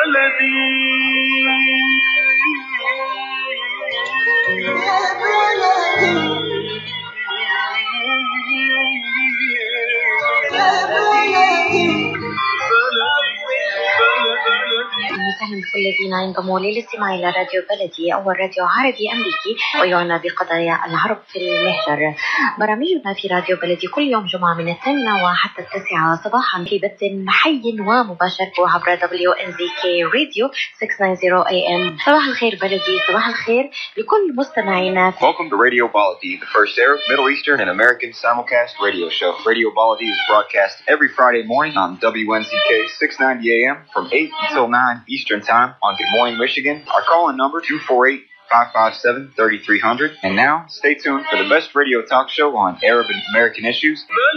وسهلا بكل الذين ينضموا للاستماع إلى راديو بلدي، أول راديو عربي أمريكي ويعنى بقضايا العرب في المهجر. برامجنا في راديو بلدي كل يوم جمعة من 8 وحتى 9 صباحا في بث حي ومباشر عبر WNZK راديو 690 AM. صباح الخير بلدي، صباح الخير لكل مستمعينا. Welcome to Radio Baladi, the first Arab, Middle Eastern, and American simulcast radio show. Radio Baladi is broadcast every Friday morning on WNZK 690 AM from 8 until 9 Eastern Time on Good Morning Michigan. Our call-in number 248-557-3300. And now, stay tuned for the best radio talk show on Arab and American issues.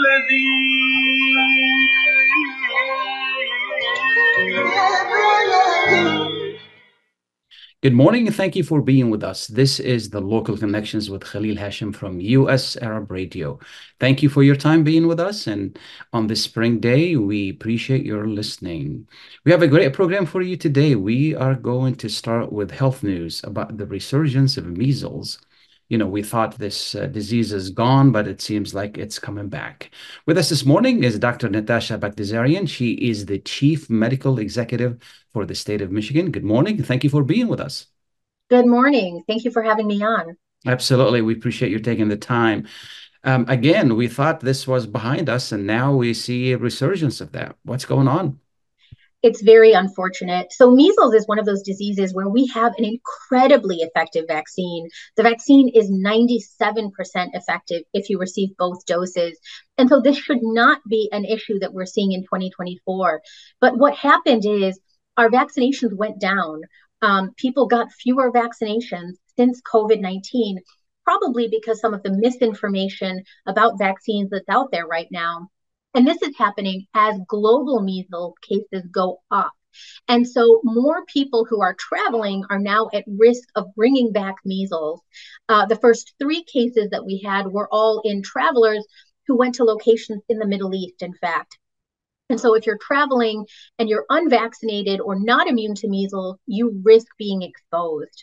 Good morning and thank you for being with us. This is the Local Connections with Khalil Hashim from US Arab Radio. Thank you for your time being with us, and on this spring day, we appreciate your listening. We have a great program for you today. We are going to start with health news about the resurgence of measles. You know, we thought this disease is gone, but it seems like it's coming back. With us this morning is Dr. Natasha Bagdasarian. She is the Chief Medical Executive for the state of Michigan. Good morning. Thank you for being with us. Good morning. Thank you for having me on. Absolutely. We appreciate you taking the time. Again, we thought this was behind us, and now we see a resurgence of that. What's going on? It's very unfortunate. So measles is one of those diseases where we have an incredibly effective vaccine. The vaccine is 97% effective if you receive both doses. And so this should not be an issue that we're seeing in 2024. But what happened is our vaccinations went down. People got fewer vaccinations since COVID-19, probably because some of the misinformation about vaccines that's out there right now. And this is happening as global measles cases go up. And so more people who are traveling are now at risk of bringing back measles. The first 3 cases that we had were all in travelers who went to locations in the Middle East, in fact. And so if you're traveling and you're unvaccinated or not immune to measles, you risk being exposed.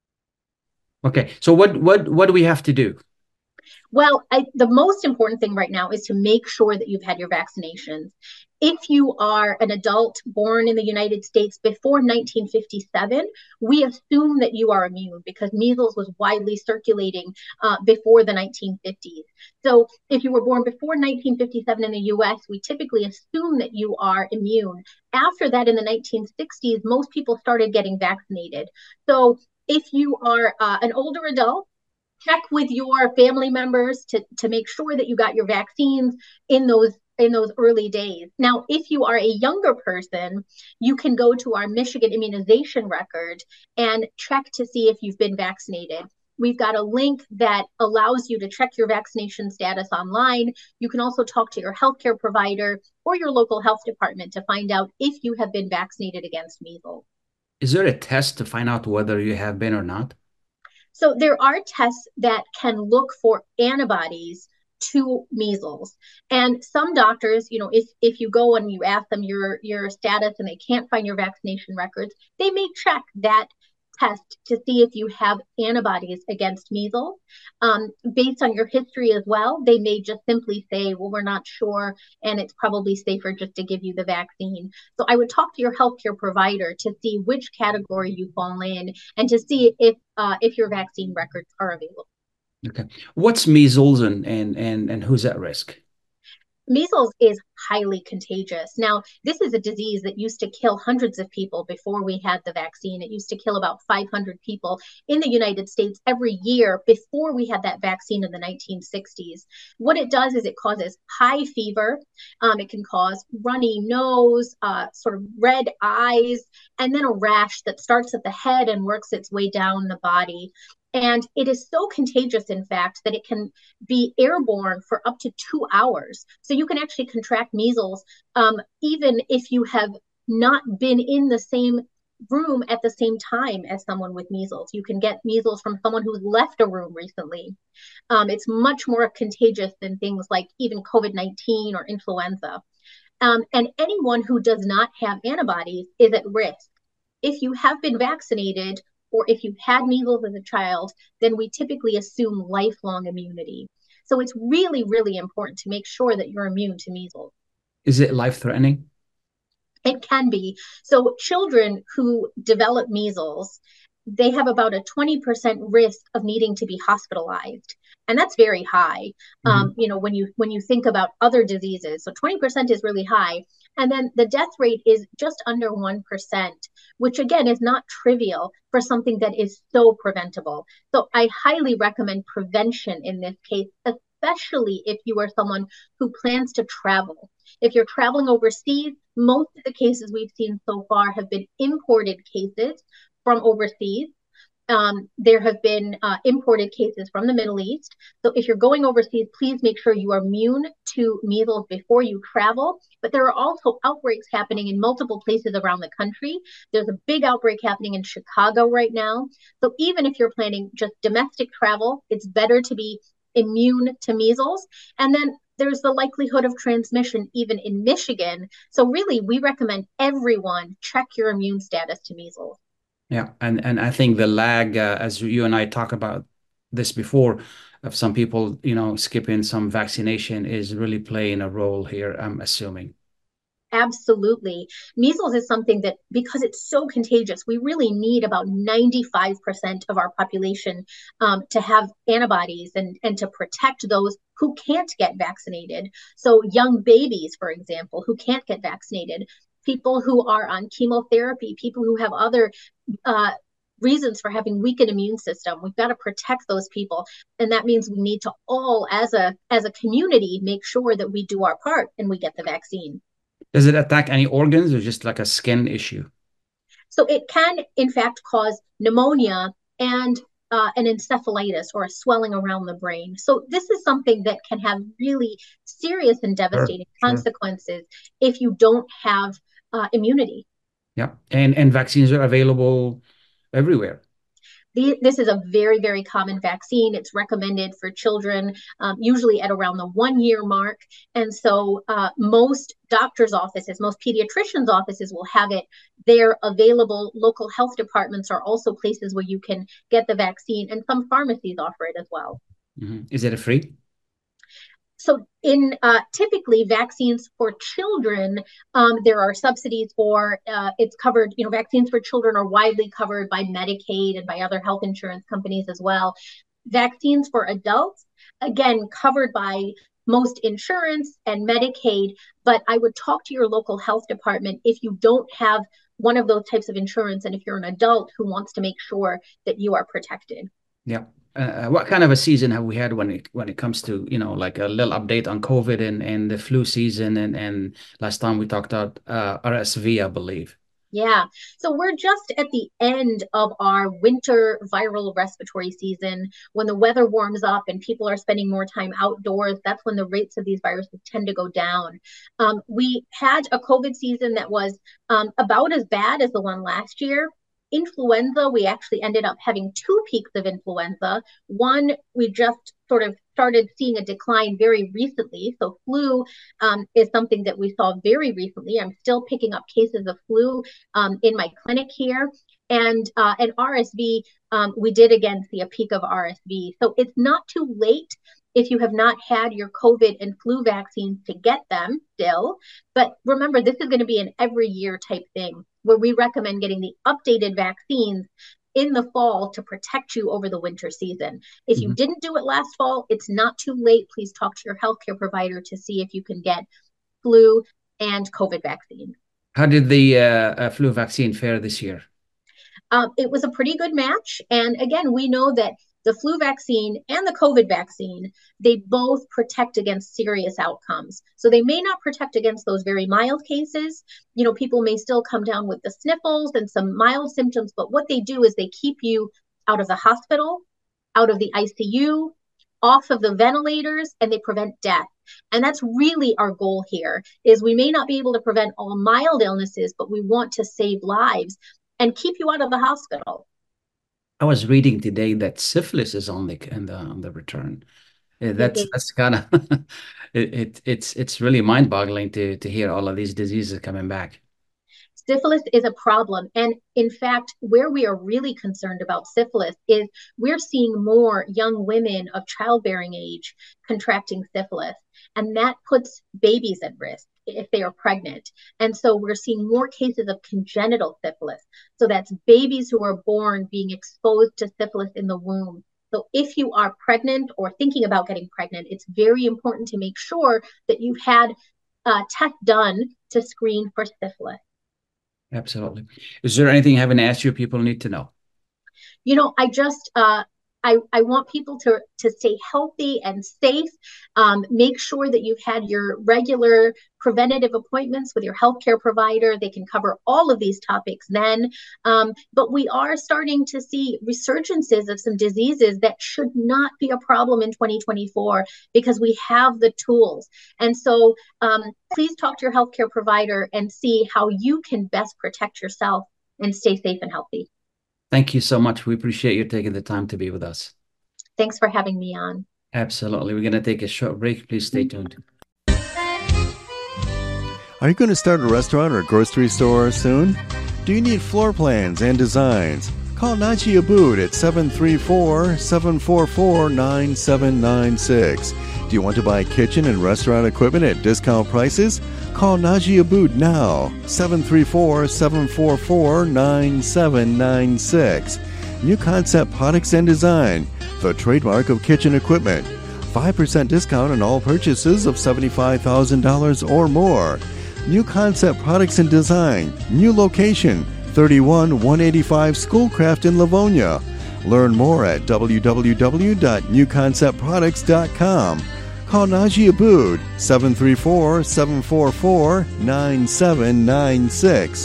Okay, so what do we have to do? Well, the most important thing right now is to make sure that you've had your vaccinations. If you are an adult born in the United States before 1957, we assume that you are immune because measles was widely circulating before the 1950s. So if you were born before 1957 in the US, we typically assume that you are immune. After that, in the 1960s, most people started getting vaccinated. So if you are an older adult, check with your family members to make sure that you got your vaccines in those early days. Now, if you are a younger person, you can go to our Michigan immunization record and check to see if you've been vaccinated. We've got a link that allows you to check your vaccination status online. You can also talk to your healthcare provider or your local health department to find out if you have been vaccinated against measles. Is there a test to find out whether you have been or not? So there are tests that can look for antibodies to measles. And some doctors, you know, if you go and you ask them your status and they can't find your vaccination records, they may check that test to see if you have antibodies against measles. Based on your history as well, they may just simply say, well, we're not sure, and it's probably safer just to give you the vaccine. So I would talk to your healthcare provider to see which category you fall in and to see if your vaccine records are available. Okay. What's measles and who's at risk? Measles is highly contagious. Now, this is a disease that used to kill hundreds of people before we had the vaccine. It used to kill about 500 people in the United States every year before we had that vaccine in the 1960s. What it does is it causes high fever. It can cause runny nose, sort of red eyes, and then a rash that starts at the head and works its way down the body. And it is so contagious, in fact, that it can be airborne for up to 2 hours. So you can actually contract measles even if you have not been in the same room at the same time as someone with measles. You can get measles from someone who's left a room recently. It's much more contagious than things like even COVID-19 or influenza. And anyone who does not have antibodies is at risk. if you have been vaccinated or if you've had measles as a child, then we typically assume lifelong immunity. So it's really, really important to make sure that you're immune to measles. Is it life-threatening? It can be. So children who develop measles, they have about a 20% risk of needing to be hospitalized. And that's very high. When you think about other diseases. So 20% is really high. And then the death rate is just under 1%, which again is not trivial for something that is so preventable. So I highly recommend prevention in this case, especially if you are someone who plans to travel. If you're traveling overseas, most of the cases we've seen so far have been imported cases from overseas. There have been imported cases from the Middle East. So if you're going overseas, please make sure you are immune to measles before you travel. But there are also outbreaks happening in multiple places around the country. There's a big outbreak happening in Chicago right now. So even if you're planning just domestic travel, it's better to be immune to measles. And then there's the likelihood of transmission even in Michigan. So really, we recommend everyone check your immune status to measles. Yeah, and I think the lag, as you and I talk about this before, of some people, skipping some vaccination is really playing a role here, I'm assuming. Absolutely. Measles is something that, because it's so contagious, we really need about 95% of our population to have antibodies and to protect those who can't get vaccinated. So young babies, for example, who can't get vaccinated, people who are on chemotherapy, people who have other reasons for having weakened immune system. We've got to protect those people. And that means we need to all, as a community, make sure that we do our part and we get the vaccine. Does it attack any organs or just like a skin issue? So it can, in fact, cause pneumonia and an encephalitis or a swelling around the brain. So this is something that can have really serious and devastating consequences if you don't have immunity. Yeah, and vaccines are available everywhere. This is a very, very common vaccine. It's recommended for children, usually at around the 1 year mark. And so most doctors' offices, most pediatricians' offices will have it. They're available. Local health departments are also places where you can get the vaccine, and some pharmacies offer it as well. Mm-hmm. Is it free? So in typically vaccines for children, there are subsidies for it's covered, vaccines for children are widely covered by Medicaid and by other health insurance companies as well. Vaccines for adults, again, covered by most insurance and Medicaid, but I would talk to your local health department if you don't have one of those types of insurance and if you're an adult who wants to make sure that you are protected. Yeah. What kind of a season have we had when it comes to, like a little update on COVID and the flu season and last time we talked about RSV, I believe. Yeah. So we're just at the end of our winter viral respiratory season. When the weather warms up and people are spending more time outdoors, that's when the rates of these viruses tend to go down. We had a COVID season that was about as bad as the one last year. Influenza, we actually ended up having 2 peaks of influenza. One, we just sort of started seeing a decline very recently. So flu is something that we saw very recently. I'm still picking up cases of flu in my clinic here. And RSV, we did again see a peak of RSV. So it's not too late if you have not had your COVID and flu vaccines to get them still. But remember, this is going to be an every year type thing where we recommend getting the updated vaccines in the fall to protect you over the winter season. If you didn't do it last fall, it's not too late. Please talk to your healthcare provider to see if you can get flu and COVID vaccine. How did the flu vaccine fare this year? It was a pretty good match. And again, we know that the flu vaccine and the COVID vaccine, they both protect against serious outcomes. So they may not protect against those very mild cases. People may still come down with the sniffles and some mild symptoms, but what they do is they keep you out of the hospital, out of the ICU, off of the ventilators, and they prevent death. And that's really our goal here, is we may not be able to prevent all mild illnesses, but we want to save lives and keep you out of the hospital. I was reading today that syphilis is on the return. That's kind of it's really mind-boggling to hear all of these diseases coming back. Syphilis is a problem. And in fact, where we are really concerned about syphilis is we're seeing more young women of childbearing age contracting syphilis. And that puts babies at risk if they are pregnant. And so we're seeing more cases of congenital syphilis. So that's babies who are born being exposed to syphilis in the womb. So if you are pregnant or thinking about getting pregnant, it's very important to make sure that you've had a test done to screen for syphilis. Absolutely. Is there anything I haven't asked you people need to know? I just I want people to stay healthy and safe. Make sure that you've had your regular preventative appointments with your healthcare provider. They can cover all of these topics then. But we are starting to see resurgences of some diseases that should not be a problem in 2024 because we have the tools. And so please talk to your healthcare provider and see how you can best protect yourself and stay safe and healthy. Thank you so much. We appreciate you taking the time to be with us. Thanks for having me on. Absolutely. We're going to take a short break. Please stay tuned. Are you going to start a restaurant or grocery store soon? Do you need floor plans and designs? Call Naji Abood at 734-744-9796. Do you want to buy kitchen and restaurant equipment at discount prices? Call Naji Abood now, 734-744-9796. New Concept Products and Design, the trademark of kitchen equipment. 5% discount on all purchases of $75,000 or more. New Concept Products and Design, new location, 31185 Schoolcraft in Livonia. Learn more at www.newconceptproducts.com. Call Naji Abood, 734-744-9796.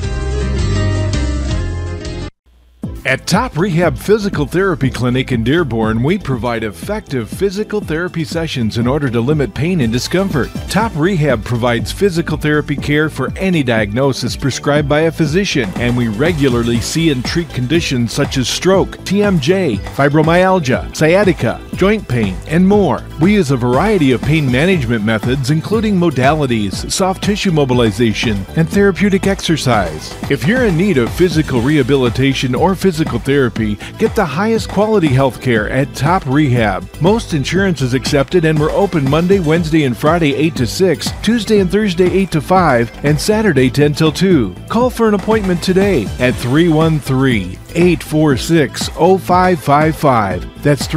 At Top Rehab Physical Therapy Clinic in Dearborn, we provide effective physical therapy sessions in order to limit pain and discomfort. Top Rehab provides physical therapy care for any diagnosis prescribed by a physician, and we regularly see and treat conditions such as stroke, TMJ, fibromyalgia, sciatica, joint pain, and more. We use a variety of pain management methods, including modalities, soft tissue mobilization, and therapeutic exercise. If you're in need of physical rehabilitation or physical therapy, get the highest quality health care at Top Rehab. Most insurance is accepted, and we're open Monday, Wednesday, and Friday 8 to 6, Tuesday and Thursday 8 to 5, and Saturday 10 till 2. Call for an appointment today at 313-846-0555. That's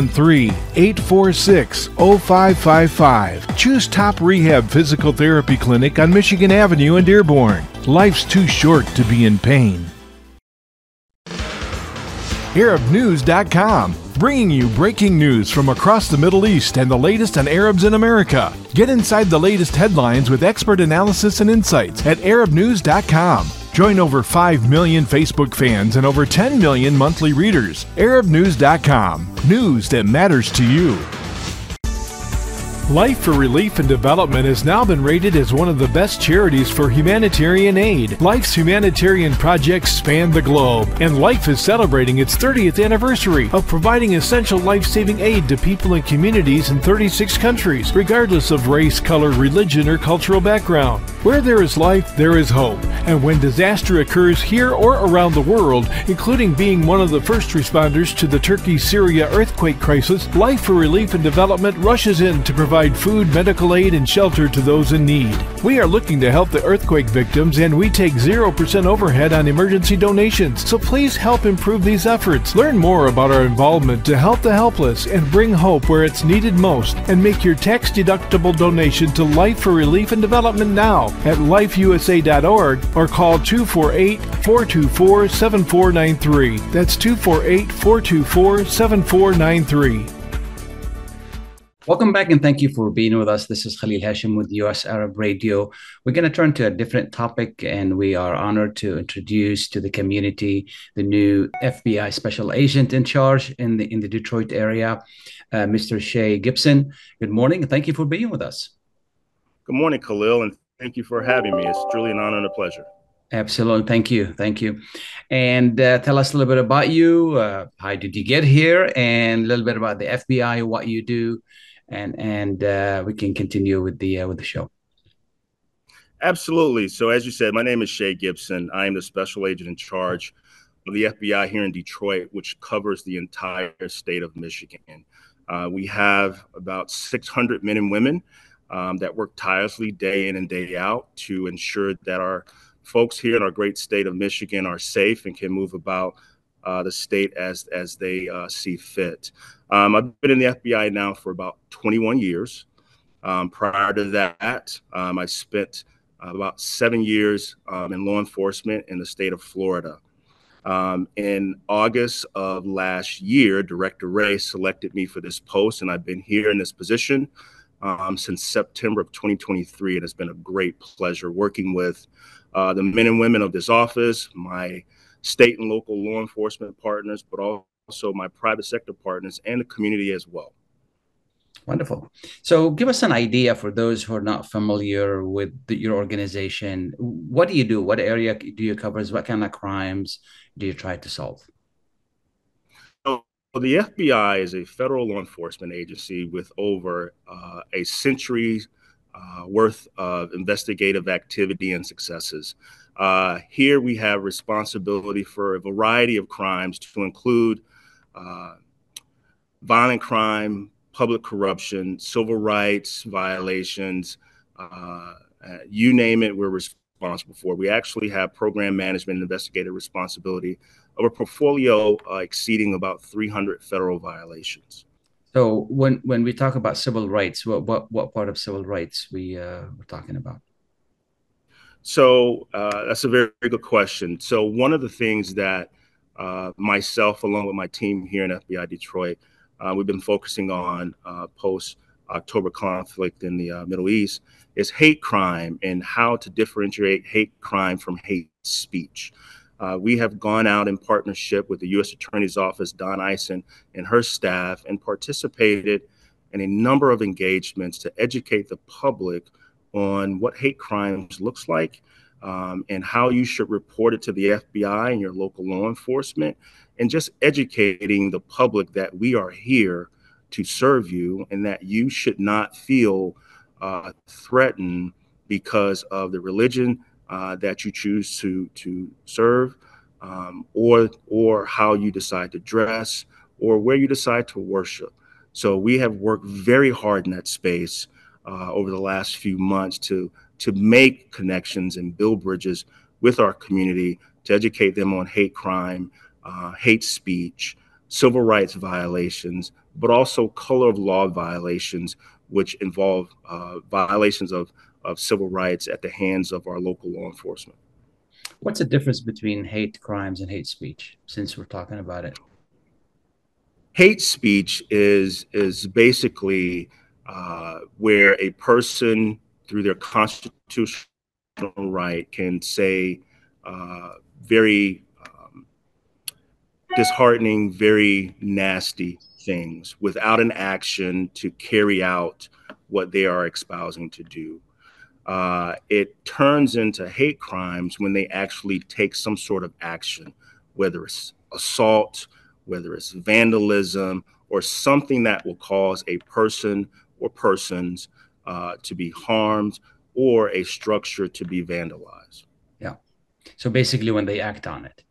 313-846-0555. Choose Top Rehab Physical Therapy Clinic on Michigan Avenue in Dearborn. Life's too short to be in pain. ArabNews.com, bringing you breaking news from across the Middle East and the latest on Arabs in America. Get inside the latest headlines with expert analysis and insights at ArabNews.com. Join over 5 million Facebook fans and over 10 million monthly readers. ArabNews.com, news that matters to you. Life for Relief and Development has now been rated as one of the best charities for humanitarian aid. Life's humanitarian projects span the globe, and Life is celebrating its 30th anniversary of providing essential life-saving aid to people and communities in 36 countries, regardless of race, color, religion, or cultural background. Where there is life, there is hope. And when disaster occurs here or around the world, including being one of the first responders to the Turkey-Syria earthquake crisis, Life for Relief and Development rushes in to provide food, medical aid, and shelter to those in need. We are looking to help the earthquake victims, and we take 0% overhead on emergency donations. So please help improve these efforts. Learn more about our involvement to help the helpless and bring hope where it's needed most, and make your tax-deductible donation to Life for Relief and Development now at lifeusa.org or call 248-424-7493. That's 248-424-7493. Welcome back, and thank you for being with us. This is Khalil Hashim with US Arab Radio. We're going to turn to a different topic, and we are honored to introduce to the community the new FBI special agent in charge in the Detroit area, Mr. Shay Gibson. Good morning, and thank you for being with us. Good morning, Khalil, and thank you for having me. It's truly an honor and a pleasure. Absolutely. Thank you. Thank you. And tell us a little bit about you. How did you get here? And a little bit about the FBI, what you do. And we can continue with the show. Absolutely. So as you said, my name is Shay Gibson. I am the special agent in charge of the FBI here in Detroit, which covers the entire state of Michigan. We have about 600 men and women that work tirelessly day in and day out to ensure that our folks here in our great state of Michigan are safe and can move about the state as they see fit. I've been in the FBI now for about 21 years. Prior to that, I spent about 7 years in law enforcement in the state of Florida. In August of last year, Director Wray selected me for this post, and I've been here in this position since September of 2023. It has been a great pleasure working with the men and women of this office, my state and local law enforcement partners, but also my private sector partners and the community as well. Wonderful. So give us an idea for those who are not familiar with your organization. What do you do? What area do you cover? What kind of crimes do you try to solve? So the FBI is a federal law enforcement agency with over a century worth of investigative activity and successes. Here we have responsibility for a variety of crimes to include violent crime, public corruption, civil rights violations, you name it, we're responsible for. We actually have program management and investigative responsibility of a portfolio exceeding about 300 federal violations. So when we talk about civil rights, what part of civil rights we're talking about? So that's a very, very good question. So one of the things that myself, along with my team here in FBI Detroit, we've been focusing on post-October conflict in the Middle East is hate crime and how to differentiate hate crime from hate speech. We have gone out in partnership with the U.S. Attorney's Office, Don Ison, and her staff, and participated in a number of engagements to educate the public on what hate crimes looks like and how you should report it to the FBI and your local law enforcement, and just educating the public that we are here to serve you and that you should not feel threatened because of the religion that you choose to serve, or how you decide to dress, or where you decide to worship. So we have worked very hard in that space over the last few months to make connections and build bridges with our community to educate them on hate crime, hate speech, civil rights violations, but also color of law violations, which involve violations of civil rights at the hands of our local law enforcement. What's the difference between hate crimes and hate speech, since we're talking about it? Hate speech is basically where a person, through their constitutional right, can say very disheartening, very nasty things without an action to carry out what they are espousing to do. It turns into hate crimes when they actually take some sort of action, whether it's assault, whether it's vandalism, or something that will cause a person or persons to be harmed, or a structure to be vandalized. Yeah. So basically when they act on it.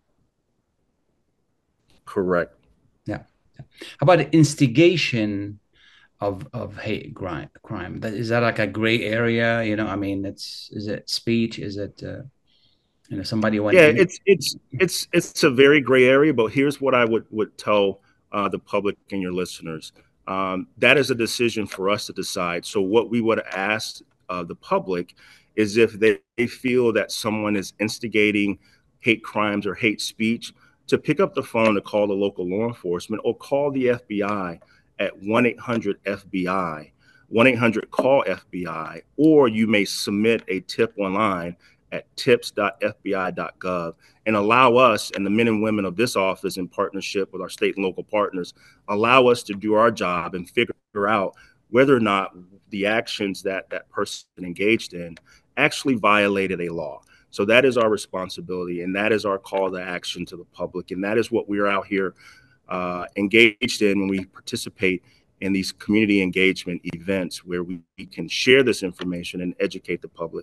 Correct. Yeah. How about instigation of hate crime? Is that like a gray area? I mean, is it speech? Is it somebody went? Yeah, it's a very gray area. But here's what I would tell the public and your listeners. That is a decision for us to decide. So what we would ask the public is if they feel that someone is instigating hate crimes or hate speech, to pick up the phone to call the local law enforcement or call the FBI at 1-800-FBI, 1-800-CALL-FBI, or you may submit a tip online at tips.fbi.gov and allow us and the men and women of this office, in partnership with our state and local partners, allow us to do our job and figure out whether or not the actions that that person engaged in actually violated a law. So that is our responsibility, and that is our call to action to the public, and that is what we're out here engaged in when we participate in these community engagement events where we can share this information and educate the public,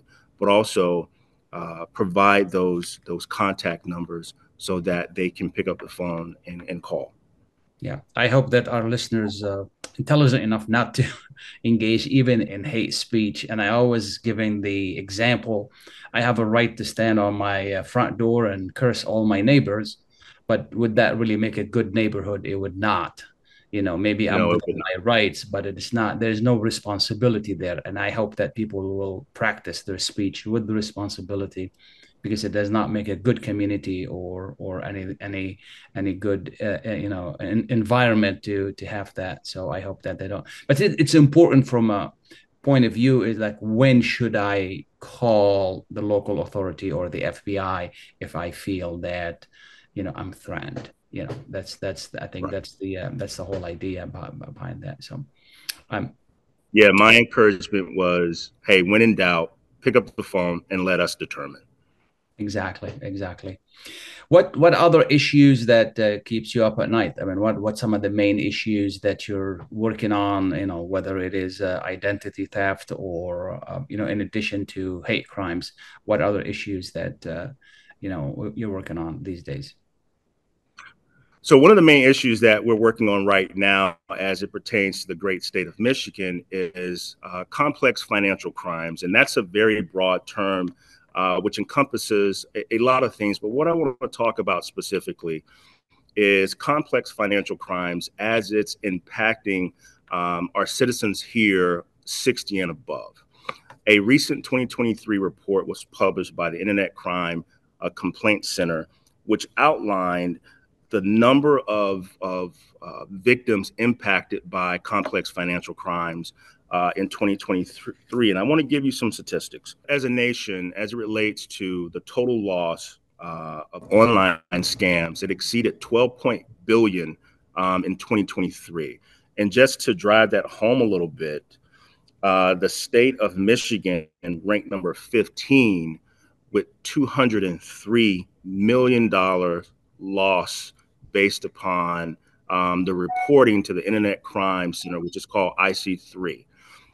but also provide those contact numbers so that they can pick up the phone and call. Yeah, I hope that our listeners are intelligent enough not to engage even in hate speech. And I always giving the example, I have a right to stand on my front door and curse all my neighbors, but would that really make a good neighborhood? It would not. Maybe I'm within my rights, but it is not. There's no responsibility there. And I hope that people will practice their speech with the responsibility, because it does not make a good community or any good environment to have that. So I hope that they don't. But it's important from a point of view is like, when should I call the local authority or the FBI if I feel that I'm threatened? That's I think right. That's the whole idea behind that. So yeah, my encouragement was, hey, when in doubt, pick up the phone and let us determine. Exactly. What other issues that keeps you up at night? I mean, what some of the main issues that you're working on? Whether it is identity theft or in addition to hate crimes, what other issues that you're working on these days? So one of the main issues that we're working on right now, as it pertains to the great state of Michigan, is complex financial crimes, and that's a very broad term. Which encompasses a lot of things. But what I want to talk about specifically is complex financial crimes as it's impacting our citizens here 60 and above. A recent 2023 report was published by the Internet Crime Complaint Center, which outlined the number of victims impacted by complex financial crimes in 2023. And I want to give you some statistics. As a nation, as it relates to the total loss of online scams, it exceeded $12 billion in 2023. And just to drive that home a little bit, the state of Michigan ranked number 15 with $203 million loss based upon the reporting to the Internet Crime Center, which is called IC3.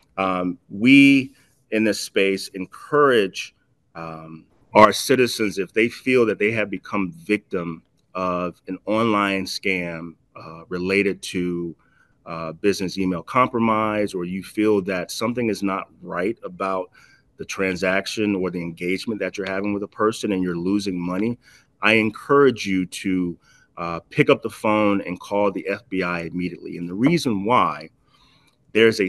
We in this space encourage our citizens, if they feel that they have become victim of an online scam related to business email compromise, or you feel that something is not right about the transaction or the engagement that you're having with a person and you're losing money, I encourage you to pick up the phone and call the FBI immediately. And the reason why, there's a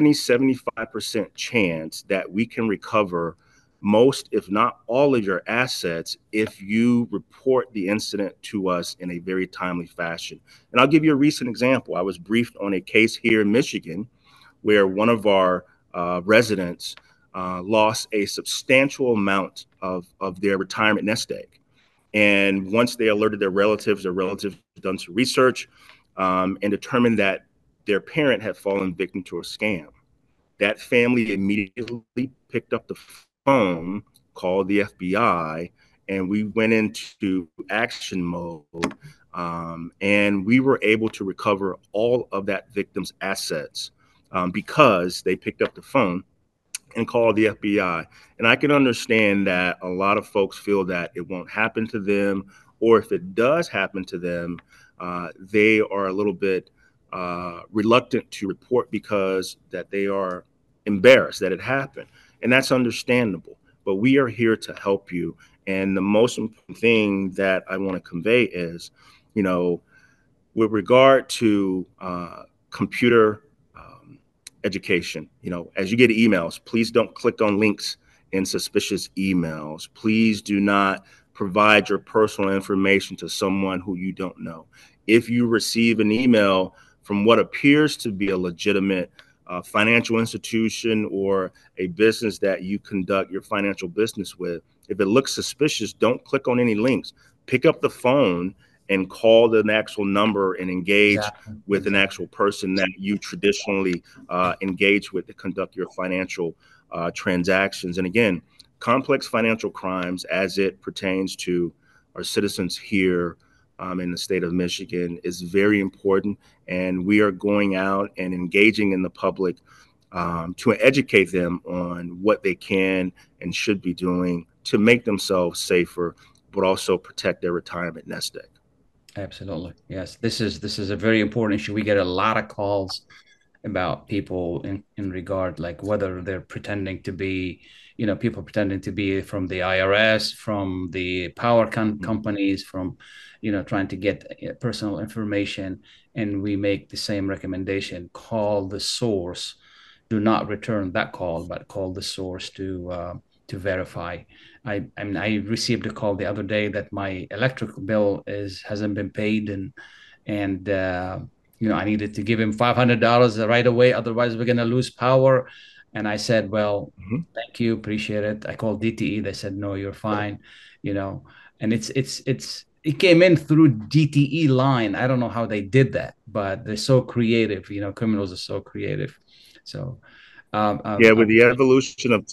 75% chance that we can recover most, if not all, of your assets if you report the incident to us in a very timely fashion. And I'll give you a recent example. I was briefed on a case here in Michigan where one of our residents lost a substantial amount of their retirement nest egg. And once they alerted their relatives done some research and determined that their parent had fallen victim to a scam. That family immediately picked up the phone, called the FBI, and we went into action mode. And we were able to recover all of that victim's assets because they picked up the phone and called the FBI. And I can understand that a lot of folks feel that it won't happen to them, or if it does happen to them, they are a little bit reluctant to report because that they are embarrassed that it happened. And that's understandable, but we are here to help you. And the most important thing that I want to convey is, with regard to computer education, as you get emails, please don't click on links in suspicious emails. Please do not provide your personal information to someone who you don't know. If you receive an email from what appears to be a legitimate financial institution or a business that you conduct your financial business with, if it looks suspicious, don't click on any links. Pick up the phone and call the actual number and engage with an actual person that you traditionally engage with to conduct your financial transactions. And again, complex financial crimes as it pertains to our citizens here in the state of Michigan is very important. And we are going out and engaging in the public to educate them on what they can and should be doing to make themselves safer, but also protect their retirement nest egg. Absolutely. Yes. This is a very important issue. We get a lot of calls about people in regard, like whether they're pretending to be, people pretending to be from the IRS, from the power companies, from, trying to get personal information. And we make the same recommendation: call the source. Do not return that call, but call the source to verify. I received a call the other day that my electrical bill hasn't been paid, and I needed to give him $500 right away, otherwise we're gonna lose power. And I said, well, thank you, appreciate it. I called DTE. They said, no, you're fine. And it came in through DTE line. I don't know how they did that, but they're so creative. Criminals are so creative. So with the evolution of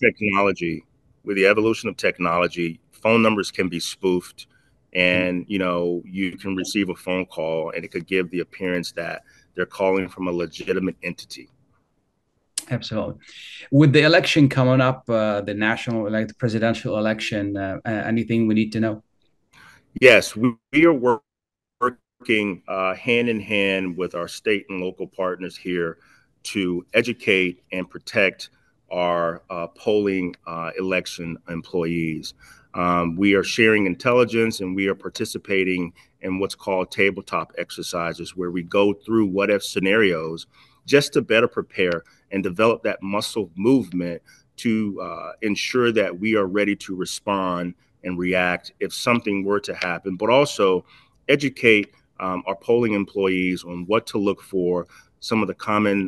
technology, phone numbers can be spoofed, and you can receive a phone call and it could give the appearance that they're calling from a legitimate entity. Absolutely. With the election coming up, the presidential election, anything we need to know? Yes, we are working hand in hand with our state and local partners here to educate and protect our polling election employees. We are sharing intelligence, and we are participating in what's called tabletop exercises, where we go through what if scenarios just to better prepare and develop that muscle movement to ensure that we are ready to respond and react if something were to happen, but also educate our polling employees on what to look for, some of the common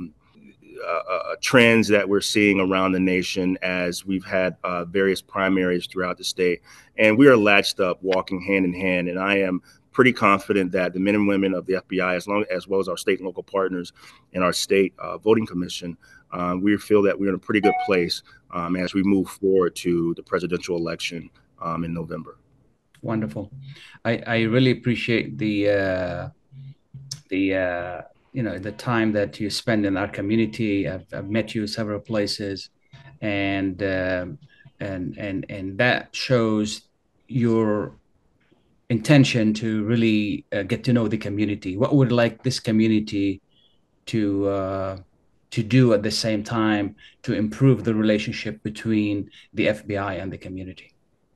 trends that we're seeing around the nation as we've had various primaries throughout the state. And we are latched up, walking hand in hand. And I am pretty confident that the men and women of the FBI, as well as our state and local partners and our state voting commission, we feel that we're in a pretty good place as we move forward to the presidential election in November. Wonderful. I really appreciate the time that you spend in our community. I've met you several places, and that shows your intention to really get to know the community. What would like this community to do at the same time to improve the relationship between the FBI and the community?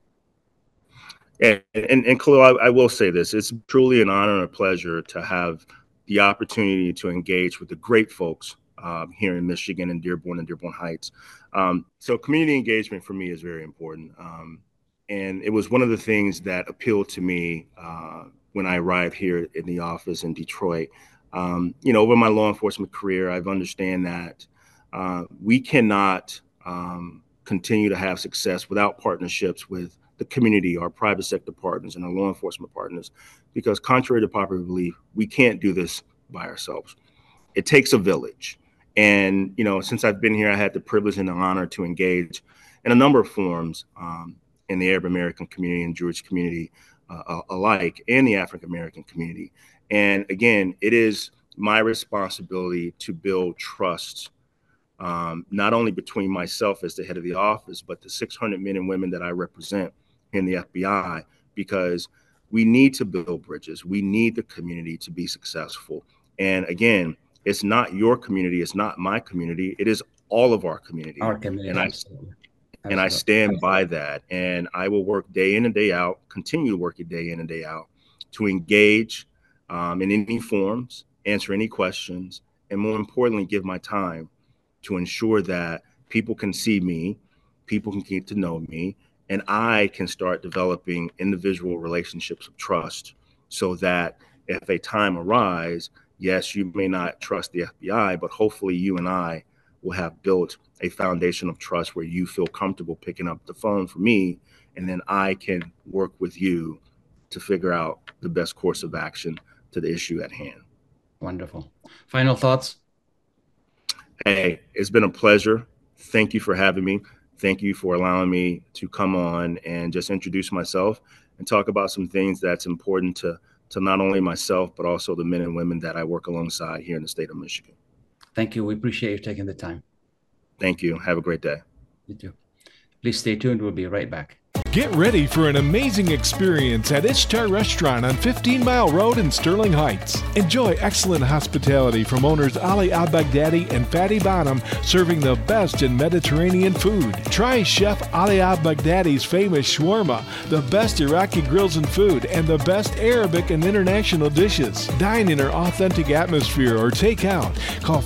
And Khalil, I will say this: it's truly an honor and a pleasure to have the opportunity to engage with the great folks here in Michigan and Dearborn Heights. So community engagement for me is very important. And it was one of the things that appealed to me when I arrived here in the office in Detroit. Over my law enforcement career, I've understand that we cannot continue to have success without partnerships with the community, our private sector partners, and our law enforcement partners, because contrary to popular belief, we can't do this by ourselves. It takes a village. And, since I've been here, I had the privilege and the honor to engage in a number of forums in the Arab American community and Jewish community alike, and the African American community. And again, it is my responsibility to build trust, not only between myself as the head of the office, but the 600 men and women that I represent in the FBI, because we need to build bridges. We need the community to be successful. And again, it's not your community, it's not my community, it is all of our community. Our community. And I stand by that. And I will work day in and day out, continue to work it day in and day out, to engage in any forums, answer any questions, and more importantly, give my time to ensure that people can see me, people can get to know me, and I can start developing individual relationships of trust, so that if a time arises, yes, you may not trust the FBI, but hopefully you and I will have built a foundation of trust where you feel comfortable picking up the phone for me, and then I can work with you to figure out the best course of action to the issue at hand. Wonderful. Final thoughts? Hey, it's been a pleasure. Thank you for having me. Thank you for allowing me to come on and just introduce myself and talk about some things that's important to not only myself, but also the men and women that I work alongside here in the state of Michigan. Thank you. We appreciate you taking the time. Thank you. Have a great day. You too. Please stay tuned. We'll be right back. Get ready for an amazing experience at Ishtar Restaurant on 15 Mile Road in Sterling Heights. Enjoy excellent hospitality from owners Ali Al-Baghdadi and Fatty Bonham, serving the best in Mediterranean food. Try Chef Ali Al-Baghdadi's famous shawarma, the best Iraqi grills and food, and the best Arabic and international dishes. Dine in our authentic atmosphere or take out. Call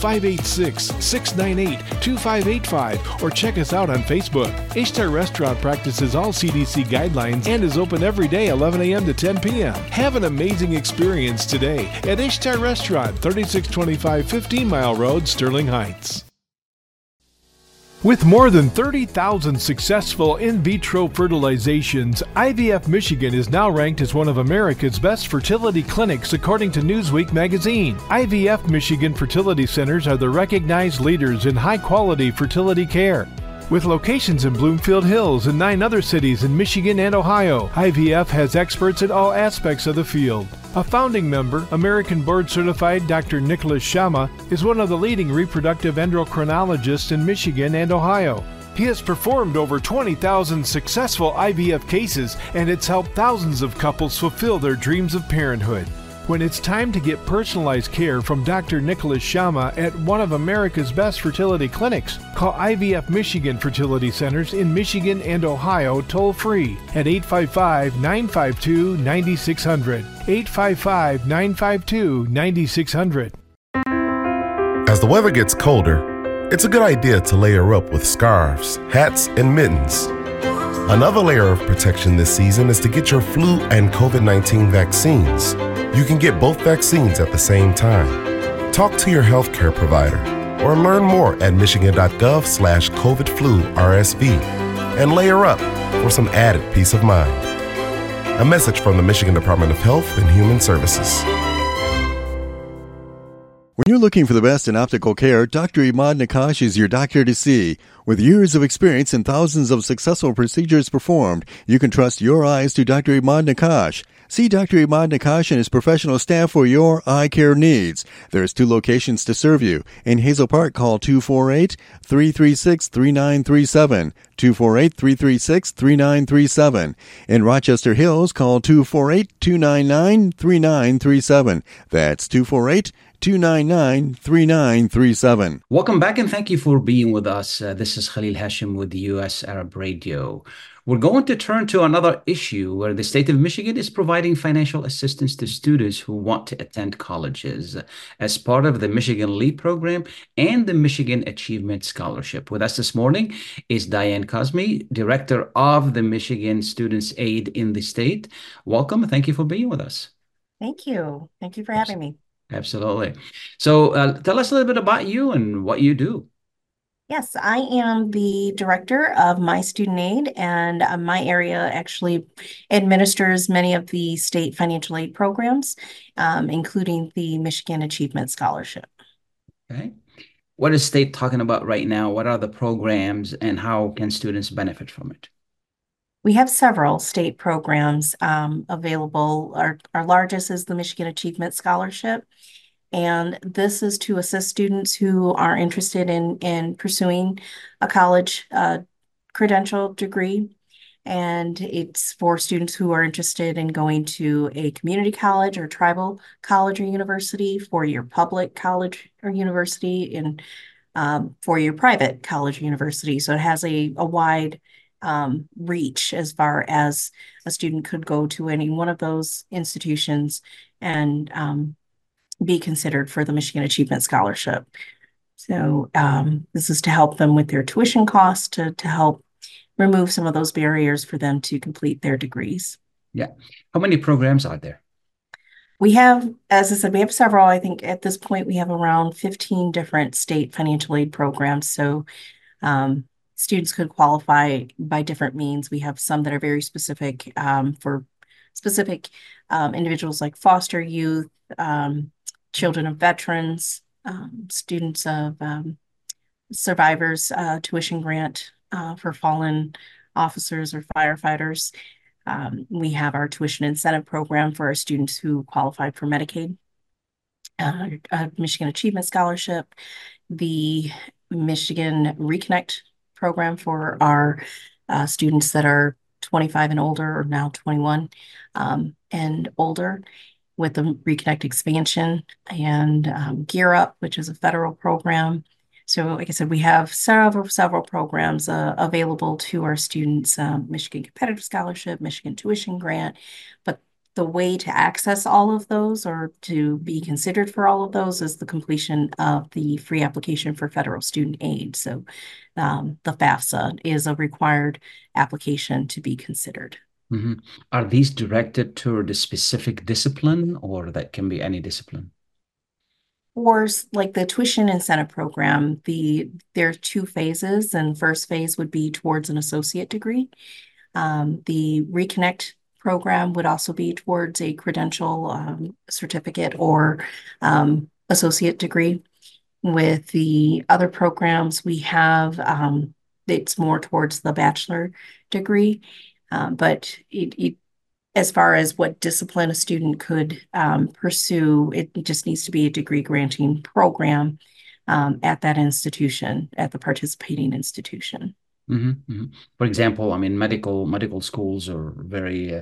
586-698-2585 or check us out on Facebook. Ishtar Restaurant practices all CDC guidelines and is open every day 11 a.m. to 10 p.m. Have an amazing experience today at Ishtar Restaurant, 3625 15 Mile Road, Sterling Heights. With more than 30,000 successful in vitro fertilizations, IVF Michigan is now ranked as one of America's best fertility clinics according to Newsweek magazine. IVF Michigan fertility centers are the recognized leaders in high-quality fertility care. With locations in Bloomfield Hills and 9 other cities in Michigan and Ohio, IVF has experts in all aspects of the field. A founding member, American board-certified Dr. Nicholas Shama, is one of the leading reproductive endocrinologists in Michigan and Ohio. He has performed over 20,000 successful IVF cases, and it's helped thousands of couples fulfill their dreams of parenthood. When it's time to get personalized care from Dr. Nicholas Shama at one of America's best fertility clinics, call IVF Michigan Fertility Centers in Michigan and Ohio toll-free at 855-952-9600. 855-952-9600. As the weather gets colder, it's a good idea to layer up with scarves, hats, and mittens. Another layer of protection this season is to get your flu and COVID-19 vaccines. You can get both vaccines at the same time. Talk to your healthcare provider or learn more at michigan.gov/COVID-flu-RSV and layer up for some added peace of mind. A message from the Michigan Department of Health and Human Services. When you're looking for the best in optical care, Dr. Imad Nakash is your doctor to see. With years of experience and thousands of successful procedures performed, you can trust your eyes to Dr. Imad Nakash. See Dr. Imad Nakash and his professional staff for your eye care needs. There's 2 locations to serve you. In Hazel Park, call 248-336-3937. 248-336-3937. In Rochester Hills, call 248-299-3937. That's 248-299-3937. Welcome back and thank you for being with us. This is Khalil Hashim with the U.S. Arab Radio. We're going to turn to another issue where the state of Michigan is providing financial assistance to students who want to attend colleges as part of the Michigan LEAP program and the Michigan Achievement Scholarship. With us this morning is Diane Cosme, Director of the Michigan Students Aid in the state. Welcome. Thank you for being with us. Thank you. Thank you for having me. Absolutely. So tell us a little bit about you and what you do. Yes, I am the director of My Student Aid, and my area actually administers many of the state financial aid programs, including the Michigan Achievement Scholarship. Okay. What is state talking about right now? What are the programs and how can students benefit from it? We have several state programs available. Our largest is the Michigan Achievement Scholarship. And this is to assist students who are interested in pursuing a college credential degree. And it's for students who are interested in going to a community college or tribal college or university, for-year public college or university, and for-year private college or university. So it has a wide reach as far as a student could go to any one of those institutions and be considered for the Michigan Achievement Scholarship. So this is to help them with their tuition costs, to help remove some of those barriers for them to complete their degrees. Yeah. How many programs are there? We have, as I said, we have several. I think at this point we have around 15 different state financial aid programs. So students could qualify by different means. We have some that are very specific for specific individuals like foster youth, children of veterans, students of survivors, tuition grant for fallen officers or firefighters. We have our tuition incentive program for our students who qualified for Medicaid, Michigan Achievement Scholarship, the Michigan Reconnect program for our students that are 25 and older, or now 21 and older, with the Reconnect expansion, and Gear Up, which is a federal program. So like I said, we have several programs available to our students, Michigan Competitive Scholarship, Michigan Tuition Grant, but the way to access all of those, or to be considered for all of those, is the completion of the free application for federal student aid. So the FAFSA is a required application to be considered. Mm-hmm. Are these directed toward a specific discipline, or that can be any discipline? Or like the tuition incentive program, there are two phases, and first phase would be towards an associate degree. The Reconnect program would also be towards a credential certificate or associate degree. With the other programs we have, it's more towards the bachelor degree. But as far as what discipline a student could pursue, it just needs to be a degree granting program at that institution, at the participating institution. Mm-hmm, mm-hmm. For example, I mean, medical schools are very,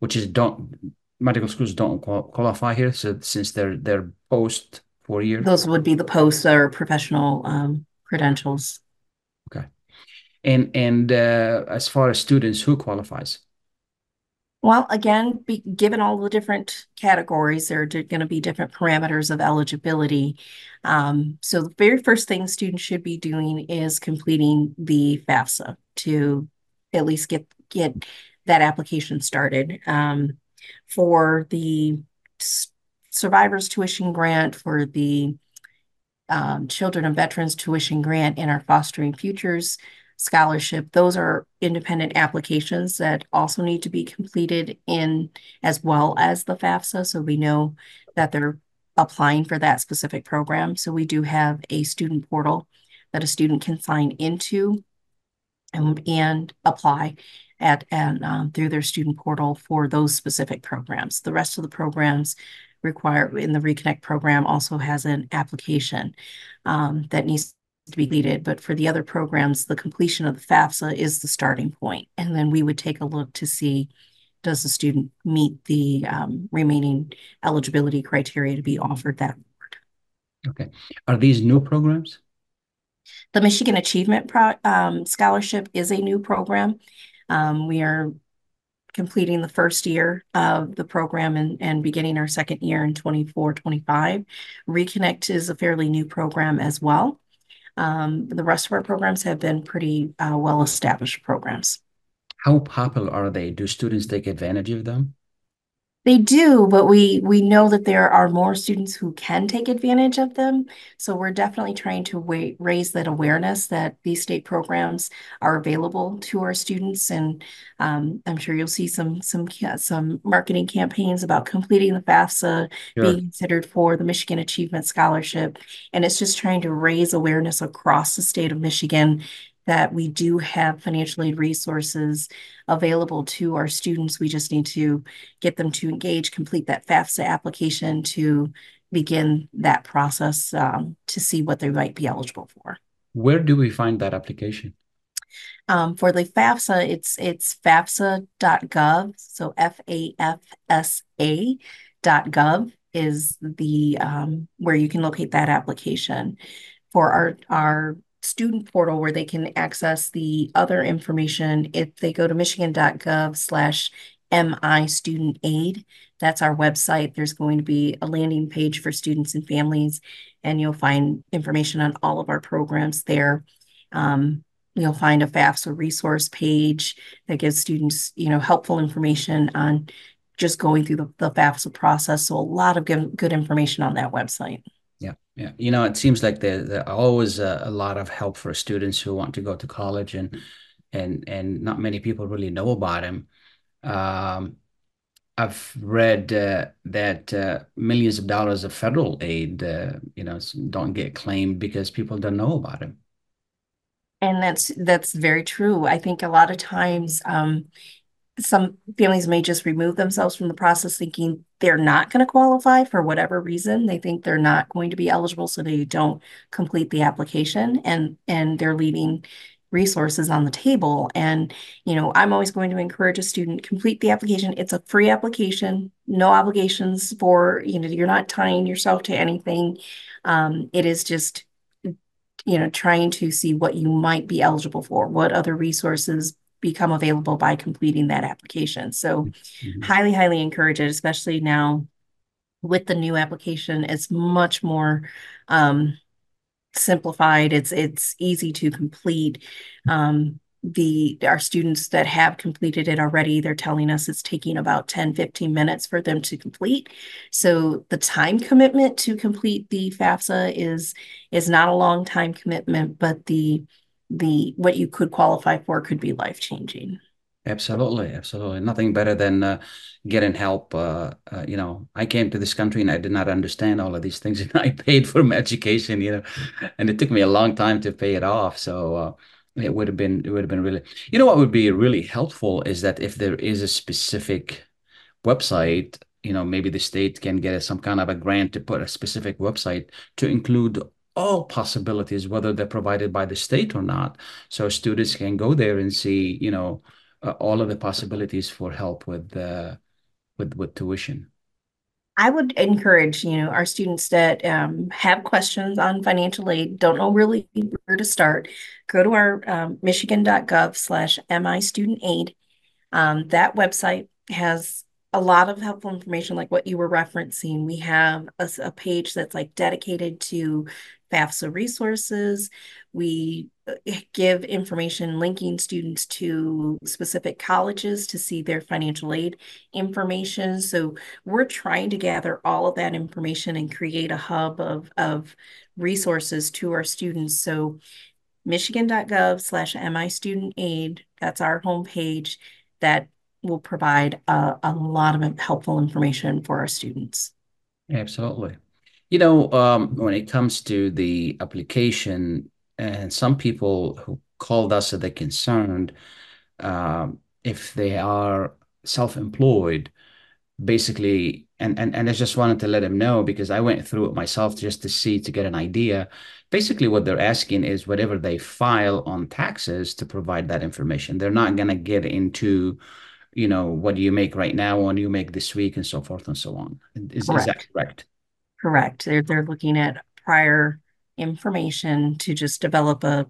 medical schools don't qualify here. So since they're post 4 year. Those would be the post or professional credentials. Okay. And as far as students, who qualifies? Well, again, given all the different categories, there are going to be different parameters of eligibility. So the very first thing students should be doing is completing the FAFSA to at least get that application started. For the survivors tuition grant, for the children of veterans tuition grant, and our Fostering Futures scholarship, those are independent applications that also need to be completed in as well as the FAFSA, so we know that they're applying for that specific program. So we do have a student portal that a student can sign into and apply through their student portal for those specific programs. The rest of the programs require in the Reconnect program also has an application that needs to be completed, but for the other programs, the completion of the FAFSA is the starting point. And then we would take a look to see, does the student meet the remaining eligibility criteria to be offered that award. Okay. Are these new programs? The Michigan Achievement Scholarship is a new program. We are completing the first year of the program and beginning our second year in 24-25. Reconnect is a fairly new program as well. The rest of our programs have been pretty well-established programs. How popular are they? Do students take advantage of them? They do, but we know that there are more students who can take advantage of them. So we're definitely trying to raise that awareness that these state programs are available to our students. And I'm sure you'll see some marketing campaigns about completing the FAFSA, being considered for the Michigan Achievement Scholarship. And it's just trying to raise awareness across the state of Michigan that we do have financial aid resources available to our students. We just need to get them to engage, complete that FAFSA application to begin that process to see what they might be eligible for. Where do we find that application? For the FAFSA, it's FAFSA.gov. So FAFSA.gov is the where you can locate that application. For our student portal, where they can access the other information, if they go to michigan.gov/MI student aid, that's our website. There's going to be a landing page for students and families, and you'll find information on all of our programs there. You'll find a FAFSA resource page that gives students, helpful information on just going through the FAFSA process. So a lot of good information on that website. Yeah. It seems like there always a lot of help for students who want to go to college, and not many people really know about them. I've read that millions of dollars of federal aid, don't get claimed because people don't know about them. And that's very true. I think a lot of times some families may just remove themselves from the process thinking they're not going to qualify for whatever reason. They think they're not going to be eligible, so they don't complete the application, and they're leaving resources on the table. And, I'm always going to encourage a student, complete the application. It's a free application, no obligations for, you're not tying yourself to anything. It is just, trying to see what you might be eligible for, what other resources become available by completing that application. So highly, highly encourage it, especially now with the new application. It's much more simplified. It's easy to complete. Our students that have completed it already, they're telling us it's taking about 10-15 minutes for them to complete. So the time commitment to complete the FAFSA is not a long time commitment, but the what you could qualify for could be life-changing. Absolutely, absolutely. Nothing better than getting help. I came to this country and I did not understand all of these things, and I paid for my education, and it took me a long time to pay it off. So it would have been really, what would be really helpful is that if there is a specific website, maybe the state can get some kind of a grant to put a specific website to include all possibilities, whether they're provided by the state or not. So students can go there and see, all of the possibilities for help with tuition. I would encourage, our students that have questions on financial aid, don't know really where to start, go to our michigan.gov/MI student aid. That website has a lot of helpful information like what you were referencing. We have a page that's like dedicated to FAFSA resources. We give information linking students to specific colleges to see their financial aid information. So we're trying to gather all of that information and create a hub of resources to our students. So michigan.gov/MI student aid, that's our homepage that will provide a lot of helpful information for our students. Absolutely. When it comes to the application, and some people who called us that they're concerned if they are self-employed, basically, and I just wanted to let them know because I went through it myself just to get an idea. Basically, what they're asking is whatever they file on taxes to provide that information. They're not going to get into, what do you make right now, what do you make this week, and so forth and so on. Is that correct? Correct. They're looking at prior information to just develop a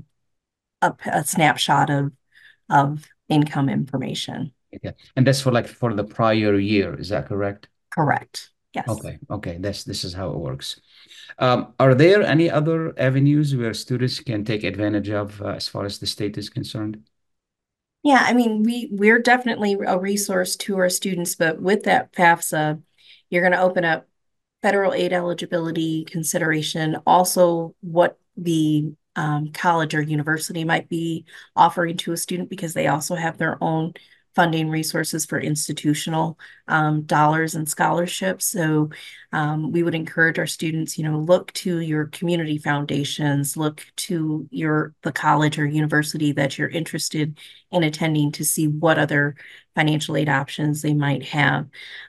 snapshot of income information. Okay. And that's for the prior year, is that correct? Correct. Yes. Okay. This is how it works. Are there any other avenues where students can take advantage of as far as the state is concerned? Yeah, I mean, we're definitely a resource to our students, but with that FAFSA, you're going to open up federal aid eligibility consideration, also what the college or university might be offering to a student because they also have their own funding resources for institutional dollars and scholarships. So we would encourage our students, look to your community foundations, look to the college or university that you're interested in attending to see what other financial aid options they might have.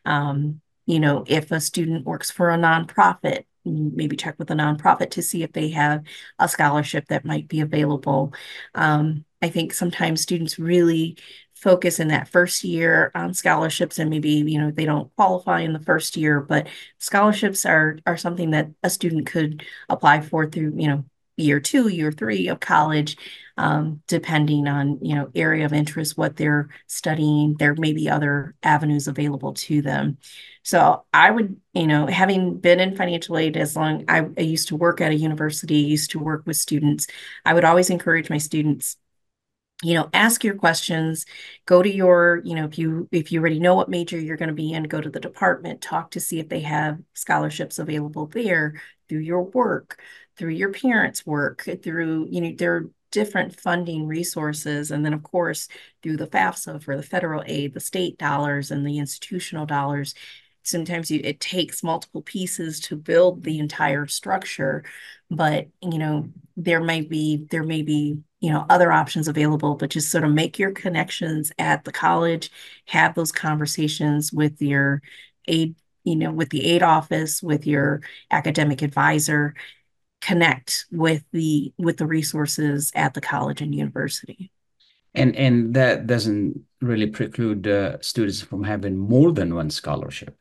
If a student works for a nonprofit, maybe check with a nonprofit to see if they have a scholarship that might be available. I think sometimes students really focus in that first year on scholarships and maybe, they don't qualify in the first year, but scholarships are something that a student could apply for through, year 2, year 3 of college, depending on, area of interest, what they're studying. There may be other avenues available to them. So I would, having been in financial aid I used to work at a university, used to work with students, I would always encourage my students, ask your questions, go to your, if you already know what major you're going to be in, go to the department, talk to see if they have scholarships available there through your work, through your parents' work, through, their different funding resources. And then, of course, through the FAFSA for the federal aid, the state dollars and the institutional dollars. Sometimes it takes multiple pieces to build the entire structure, but, there may be, other options available, but just sort of make your connections at the college, have those conversations with your aid, with the aid office, with your academic advisor, connect with the resources at the college and university. And that doesn't really preclude students from having more than one scholarship.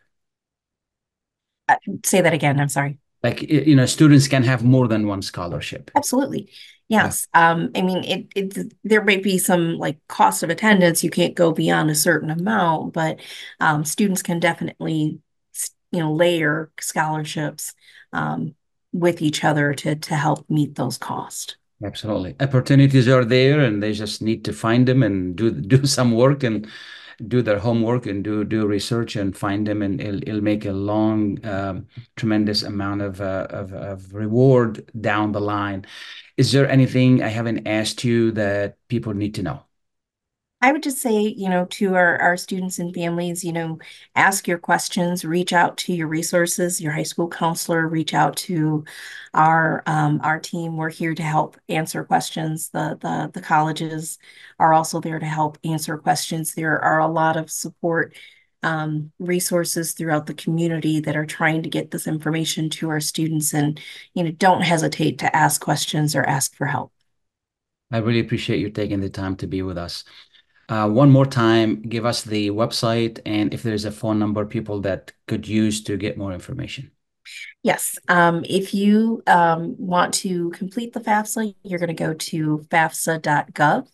Say that again. I'm sorry. Like, students can have more than one scholarship. Absolutely. Yes. I mean, there may be some like cost of attendance. You can't go beyond a certain amount, but students can definitely, layer scholarships with each other to help meet those costs. Absolutely. Opportunities are there, and they just need to find them and do some work and do their homework and do research and find them, and it'll make a long, tremendous amount of reward down the line. Is there anything I haven't asked you that people need to know? I would just say, to our students and families, ask your questions, reach out to your resources, your high school counselor, reach out to our team. We're here to help answer questions. The colleges are also there to help answer questions. There are a lot of support resources throughout the community that are trying to get this information to our students, and, don't hesitate to ask questions or ask for help. I really appreciate you taking the time to be with us. One more time, give us the website and if there's a phone number people that could use to get more information. Yes. If you want to complete the FAFSA, you're going to go to fafsa.gov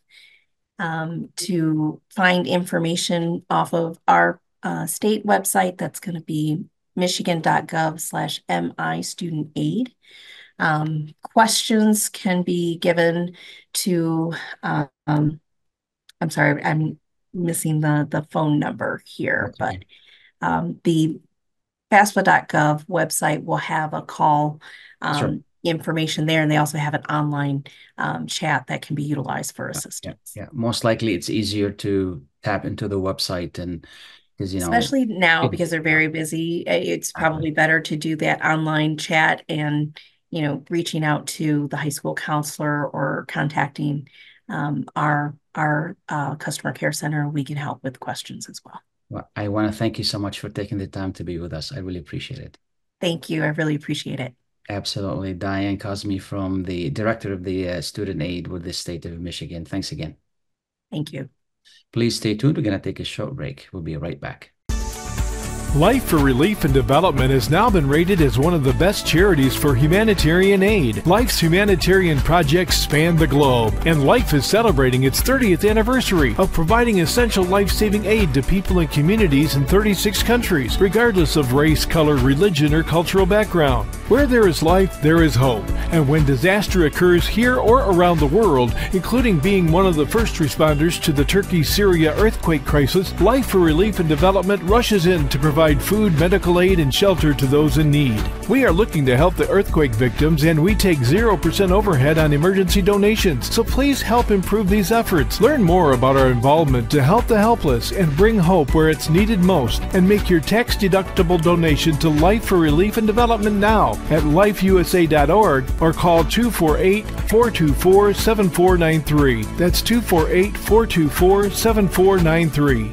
to find information off of our state website. That's going to be michigan.gov/MI student aid. Questions can be given to I'm sorry, I'm missing the phone number here, but the FAFSA.gov website will have a call information there, and they also have an online chat that can be utilized for assistance. Yeah, most likely it's easier to tap into the website, and because especially now because they're very busy, it's probably better to do that online chat and reaching out to the high school counselor or contacting our customer care center. We can help with questions as well. Well, I want to thank you so much for taking the time to be with us. I really appreciate it. Thank you. I really appreciate it. Absolutely. Diane Cosme, from the Director of the Student Aid with the State of Michigan. Thanks again. Thank you. Please stay tuned. We're going to take a short break. We'll be right back. Life for Relief and Development has now been rated as one of the best charities for humanitarian aid. Life's humanitarian projects span the globe, and Life is celebrating its 30th anniversary of providing essential life-saving aid to people and communities in 36 countries, regardless of race, color, religion, or cultural background. Where there is life, there is hope. And when disaster occurs here or around the world, including being one of the first responders to the Turkey-Syria earthquake crisis, Life for Relief and Development rushes in to provide food, medical aid, and shelter to those in need. We are looking to help the earthquake victims, and we take 0% overhead on emergency donations. So please help improve these efforts. Learn more about our involvement to help the helpless and bring hope where it's needed most, and make your tax-deductible donation to Life for Relief and Development now at lifeusa.org or call 248-424-7493. That's 248-424-7493.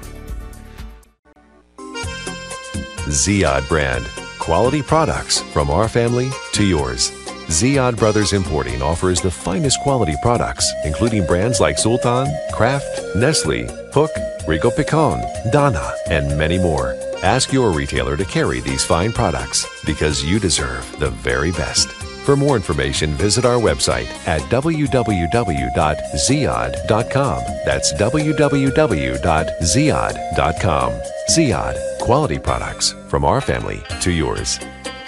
Ziyad brand. Quality products from our family to yours. Ziyad Brothers Importing offers the finest quality products, including brands like Sultan, Kraft, Nestle, Hook, Rico Picon, Donna, and many more. Ask your retailer to carry these fine products because you deserve the very best. For more information, visit our website at www.ziyad.com. That's www.ziyad.com. Ziyad, quality products from our family to yours.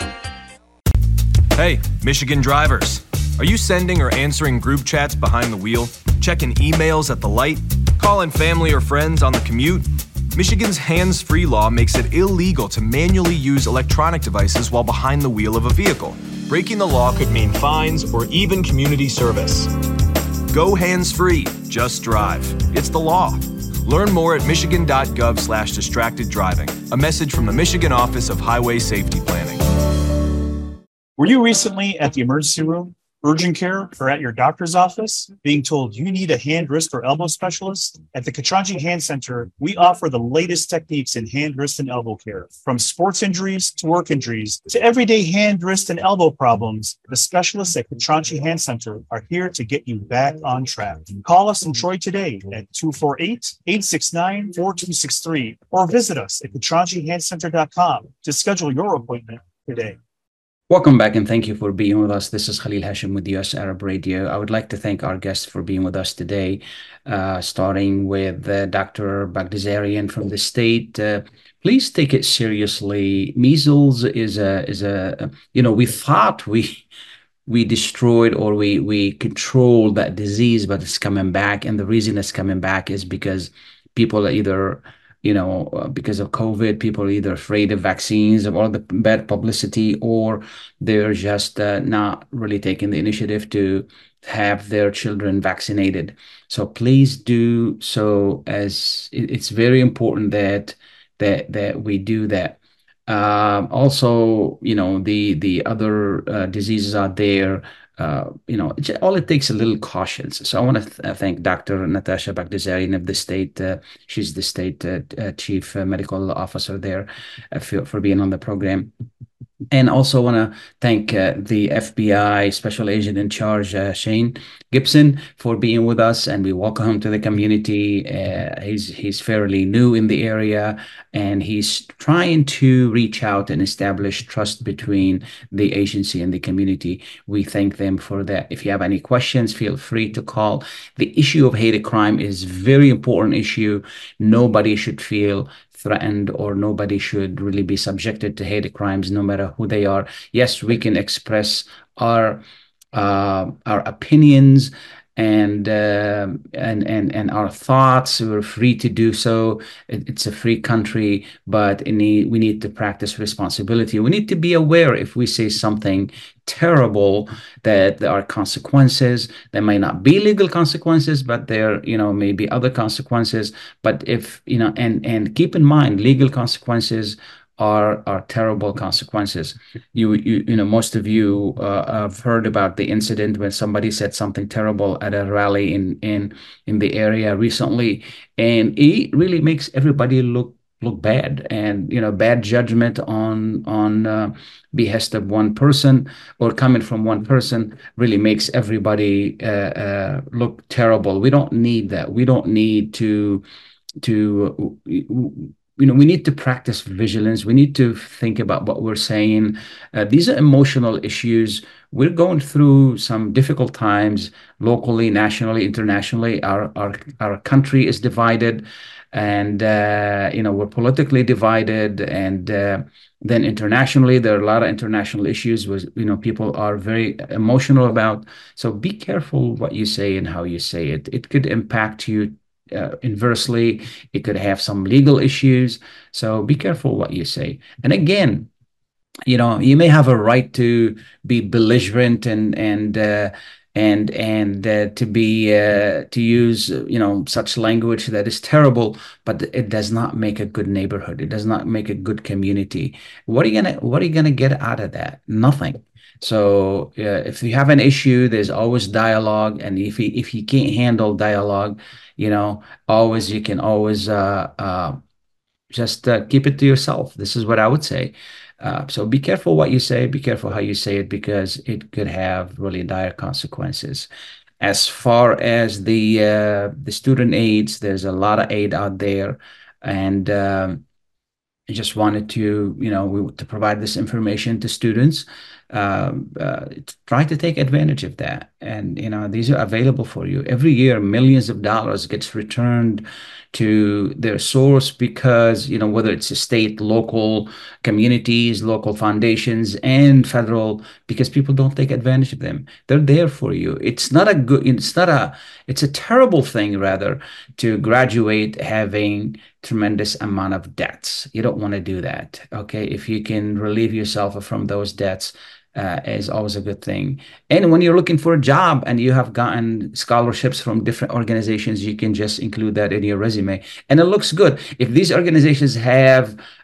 Hey, Michigan drivers. Are you sending or answering group chats behind the wheel? Checking emails at the light? Calling family or friends on the commute? Michigan's hands-free law makes it illegal to manually use electronic devices while behind the wheel of a vehicle. Breaking the law could mean fines or even community service. Go hands-free. Just drive. It's the law. Learn more at michigan.gov/distracted driving. A message from the Michigan Office of Highway Safety Planning. Were you recently at the emergency room? urgent care, or at your doctor's office, being told you need a hand, wrist, or elbow specialist? At the Katranji Hand Center, we offer the latest techniques in hand, wrist, and elbow care. From sports injuries to work injuries to everyday hand, wrist, and elbow problems, the specialists at Katranji Hand Center are here to get you back on track. Call us in Troy today at 248-869-4263 or visit us at katranjihandcenter.com to schedule your appointment today. Welcome back, and thank you for being with us. This is Khalil Hashim with US Arab Radio. I would like to thank our guests for being with us today, starting with Dr. Bagdasarian from the state. Please take it seriously. Measles is a we thought we destroyed or we controlled that disease, but it's coming back. And the reason it's coming back is because people are either because of COVID, people are either afraid of vaccines or all the bad publicity, or they're just not really taking the initiative to have their children vaccinated. So please do so, as it's very important that we do that. Also, the other diseases out there, all it takes a little caution. So I want to thank Dr. Natasha Bagdasarian of the state. She's the state chief medical officer there for being on the program. And also want to thank the FBI Special Agent in charge, Shane Gibson, for being with us, and we welcome him to the community. He's fairly new in the area, and he's trying to reach out and establish trust between the agency and the community. We thank them for that. If you have any questions, feel free to call. The issue of hate crime is a very important issue. Nobody should feel threatened, or nobody should really be subjected to hate crimes, no matter who they are. Yes, we can express our opinions and our thoughts. We're free to do so. It's a free country, but we need to practice responsibility. We need to be aware if we say something terrible that there are consequences. There may not be legal consequences, but there may be other consequences. But if and keep in mind, legal consequences are terrible consequences. Most of you have heard about the incident when somebody said something terrible at a rally in the area recently, and it really makes everybody look bad, and bad judgment on behest of one person or coming from one person really makes everybody look terrible. We don't need that. We don't need to we need to practice vigilance. We need to think about what we're saying. These are emotional issues. We're going through some difficult times locally, nationally, internationally. Our country is divided, and we're politically divided, and then internationally there are a lot of international issues with people are very emotional about. So be careful what you say and how you say it. It could impact you inversely. It could have some legal issues. So be careful what you say. And again, you may have a right to be belligerent and to use such language that is terrible, but it does not make a good neighborhood. It does not make a good community. What are you gonna get out of that? Nothing. So if you have an issue, there's always dialogue, and if you can't handle dialogue, you can always just keep it to yourself. This is what I would say. So be careful what you say, be careful how you say it, because it could have really dire consequences. As far as the student aids, there's a lot of aid out there, and I just wanted to to provide this information to students. Try to take advantage of that, and these are available for you. Every year millions of dollars gets returned to their source, because whether it's a state, local communities, local foundations, and federal, because people don't take advantage of them. They're there for you. It's a terrible thing, rather, to graduate having tremendous amount of debts. You don't want to do that. Okay, if you can relieve yourself from those debts, is always a good thing. And when you're looking for a job and you have gotten scholarships from different organizations, you can just include that in your resume, and it looks good. If these organizations have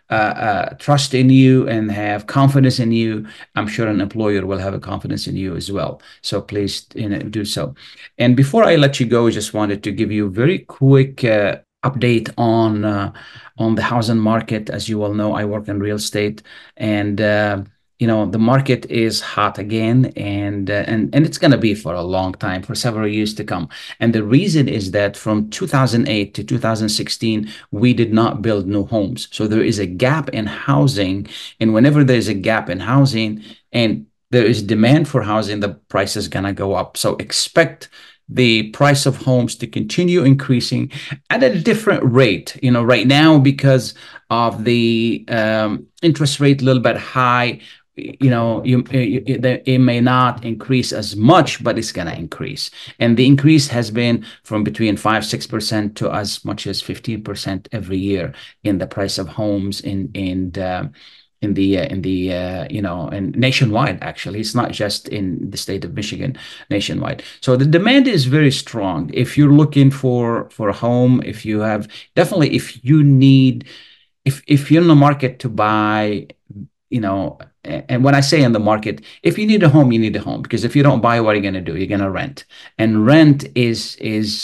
trust in you and have confidence in you, I'm sure an employer will have a confidence in you as well. So please do so. And before I let you go, I just wanted to give you a very quick update on the housing market. As you all know, I work in real estate, and the market is hot again, and it's going to be for a long time, for several years to come. And the reason is that from 2008 to 2016, we did not build new homes. So there is a gap in housing, and whenever there's a gap in housing and there is demand for housing, the price is going to go up. So expect the price of homes to continue increasing at a different rate. Right now, because of the interest rate a little bit high, it may not increase as much, but it's going to increase. And the increase has been from between 5-6% to as much as 15% every year in the price of homes and nationwide. Actually, it's not just in the state of Michigan, nationwide. So the demand is very strong. If you're looking for a home, if you're in the market to buy, and when I say in the market, if you need a home, you need a home, because if you don't buy, what are you going to do? You're going to rent, and rent is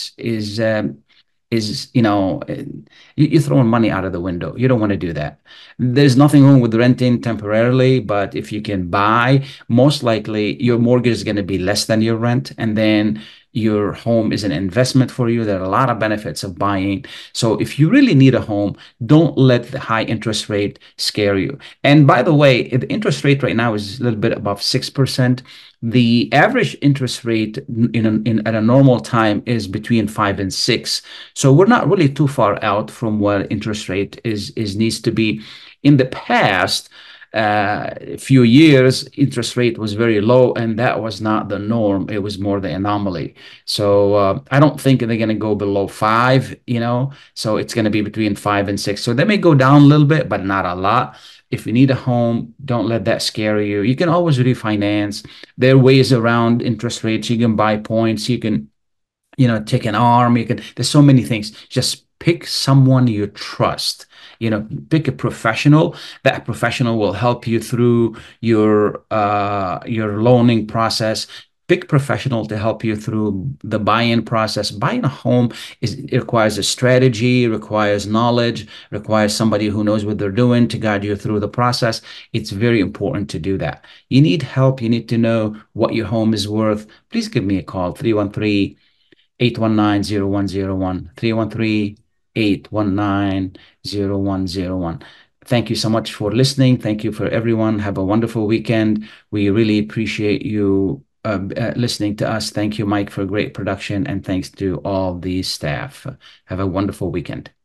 you're throwing money out of the window. You don't want to do that. There's nothing wrong with renting temporarily, but if you can buy, most likely your mortgage is going to be less than your rent, and then your home is an investment for you. There are a lot of benefits of buying. So if you really need a home, don't let the high interest rate scare you. And by the way, the interest rate right now is a little bit above 6%. The average interest rate at a normal time is between 5 and 6. So we're not really too far out from where interest rate needs to be. In the past, few years, interest rate was very low, and that was not the norm. It was more the anomaly. So I don't think they're going to go below 5, so it's going to be between 5 and 6. So they may go down a little bit, but not a lot. If you need a home, don't let that scare you. You can always refinance. There are ways around interest rates. You can buy points. You can, take an arm. There's so many things. Just pick someone you trust. Pick a professional. That professional will help you through your loaning process. Pick professional to help you through the buy-in process. Buying a home requires a strategy, requires knowledge, requires somebody who knows what they're doing to guide you through the process. It's very important to do that. You need help. You need to know what your home is worth. Please give me a call, 313-819-0101, 313-819-0101. Thank you so much for listening. Thank you for everyone. Have a wonderful weekend. We really appreciate you listening to us. Thank you, Mike, for great production, and thanks to all the staff. Have a wonderful weekend.